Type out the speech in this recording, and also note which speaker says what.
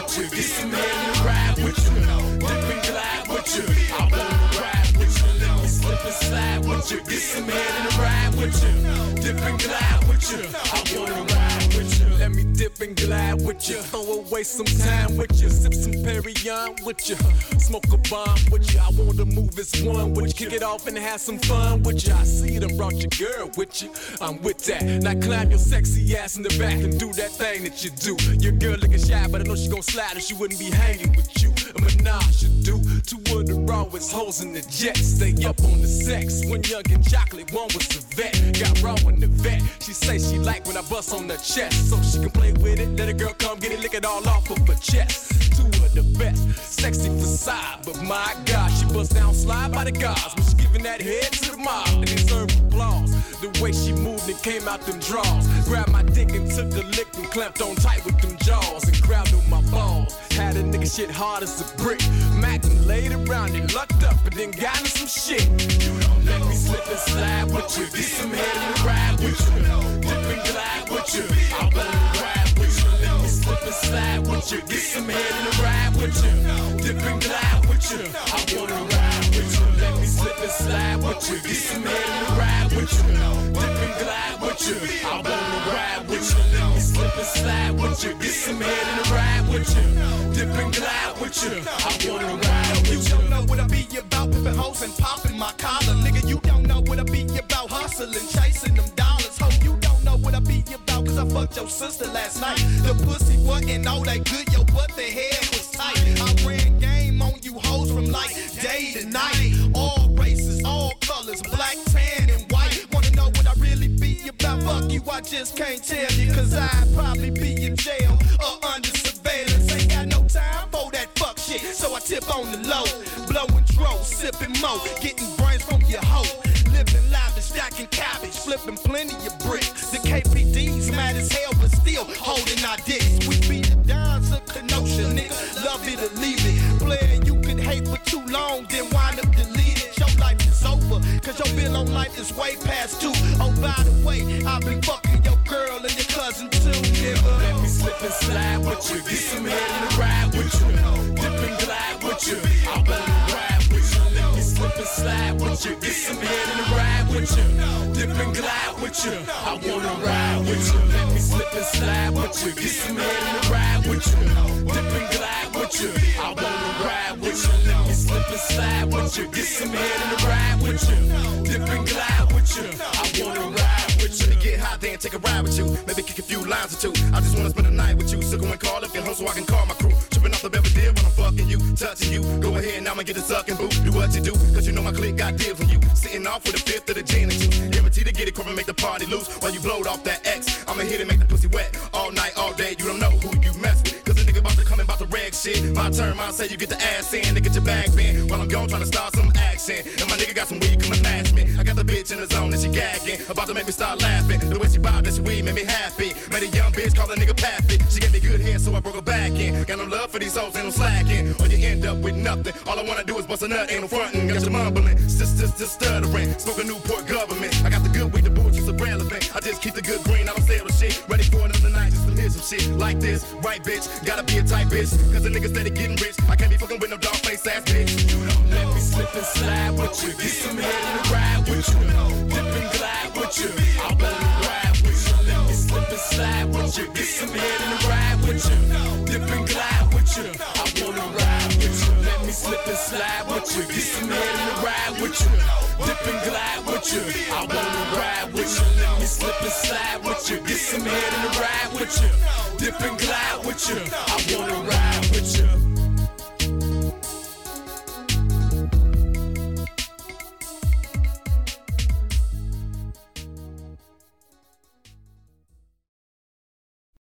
Speaker 1: with you. Get some head and ride with you. Dip and glide with you. I wanna ride with you. Let me slip and slide with you. Get some head and ride with you. Dip and glide with you. I wanna ride with you. Let me dip and glide with you. Throw away some time with you. Sip some Perrier with you. Smoke a bomb with you. I wanna move as one with you. Kick it off and have some fun with you. I see them brought your girl with you. I'm with that. Now climb your sexy ass in the back and do that thing that you do. Your girl looking shy, but I know she gon' slide if she wouldn't be hanging with you. A menage should do. Two of the rawest hoes in the jet. Stay up on the sex. One young and chocolate, one was a vet. Got raw in the vet. She say she like when I bust on the chest, so she can play with it. Let a girl come get it, lick it all off of her chest. Two of the best, sexy facade, but my God, she bust down slide by the gods. When she giving that head to the mob, they deserve applause. The way she moved and came out them draws. Grabbed my dick and took a lick and clamped on tight with them jaws and grabbed on my balls. Had a nigga shit hard as a brick. Mac and laid around it, lucked up and then got in some shit. You don't let me slip and slide with you. Get some head and ride with you. Dip and glide with you. I wanna ride with you. Let me slip and slide with you. Get some head and ride with you. Dip and glide with you. I wanna ride with you. Let me slip and slide with you. Get some head and ride with you. Dip and glide with you. I wanna ride with you. Let me slip and slide with you. Get some head and ride with you. Dip and glide with you. I wanna ride with you.
Speaker 2: You don't know what I be about, pimpin' hoes and popping my collar. Nigga, you don't know what I be about, hustling, chasing them dollars. Ho, you don't know what I be about, cause I fucked your sister last night. The pussy wasn't all that good, yo, but the head was tight. I ran game on you hoes from like day to night. All races, all colors, black, tan, and white. Wanna know what I really be about? Fuck you, I just can't tell you, cause I'd probably be in jail or under surveillance. Ain't got no time for that fuck shit, so I tip on the low. Blowing dro, sipping mo, getting brains from your hoe. Living live and stacking cabbage, flipping plenty of bricks. The KPD's mad as hell, but still holding our dicks. We be the dons of Kenosha, nigga, love it or leave it. Player, you can hate for too long, then wind up deleted. Your life is over, cause your bill on life is way past due. Oh, by the way, I've been fucking your girl and your cousin too, nigga.
Speaker 1: Let me slip and slide with you. Get some head and ride with you. Dip and glide with you. I wanna ride with you. Let me slip and slide with you. Get some head and ride with you. Dip and glide with you. I wanna ride with you. Let me slip and slide with you. Get some head and ride with you. Dip and glide with you. I wanna ride with you. Let me slip and slide with you. Get some head and ride with you. Dip and glide with you. I wanna ride with you.
Speaker 3: Get high then take a ride with you. Maybe kick a few lines or two. I just wanna spend the night with you. So go and call up your home so I can call my crew. Tripping off the Belvedere when I'm fucking you, touching you. Go ahead, now I'ma get a sucking boo. Do what you do, cause you know my clique got deals on you. Sitting off with a fifth of the gin and juice. Guaranteed to get it, come and make the party loose. While you blowed off that X, I'ma hit it, make the pussy wet. All night, all day, you don't know who you mess with. Cause the nigga about to come and about to rag shit. My turn, I say you get the ass in, to get your bag bent. While I'm gone trying to start some action. And my nigga got some weed coming last me. I got the bitch in the zone and she gagging. About to make me start laughing. The way she bobbed that she weed made me happy. Made a young bitch call a nigga Pappy. She gave me good hair so I broke her back in. Got no love for these hoes, ain't no slacking. Or you end up with nothing. All I wanna do is bust a nut, ain't no frontin'. Got your mumbling, just stuttering. Smoke a Newport government. I got the good weed, the bullshit's irrelevant. I just keep the good green, I don't sell the shit. Ready for another night, just to hear some shit like this. Right, bitch, gotta be a tight bitch. Cause the niggas steady getting rich. I can't be fucking with no dog face ass bitch.
Speaker 1: You don't let me slip and slide with you. Get some head and ride with you. Dip and glide with you. I wanna ride with you. Let me slip and slide with you. Get some head and ride with you. Dip and glide with you. I wanna ride with you. Let me slip and slide with you. Get some head and ride with you. Dip and glide with you. I wanna ride with you. Let me slip and slide with you. Get some head and ride with you. Dip and glide with you. I wanna ride with you.